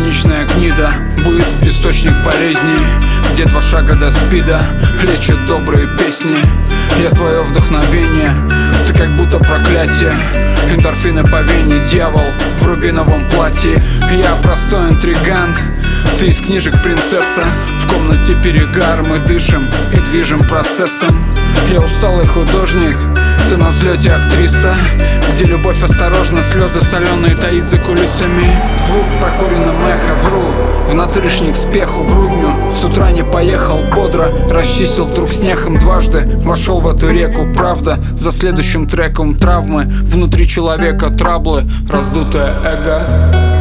Больничная гнида будет источник болезней, где 2 шага до спида лечат добрые песни. Я твое вдохновение, ты как будто проклятие. Эндорфины по вене, дьявол в рубиновом платье. Я простой интригант, ты из книжек принцесса. В комнате перегар, мы дышим и движем процессом. Я усталый художник, ты на взлете актриса, где любовь осторожно, слезы соленые таит за кулисами. Звук прокуренным эхо, вру, в натыришник спеху, в рудню. С утра не поехал бодро, расчистил вдруг снегом дважды. Вошел в эту реку, правда, за следующим треком травмы. Внутри человека траблы, раздутое эго.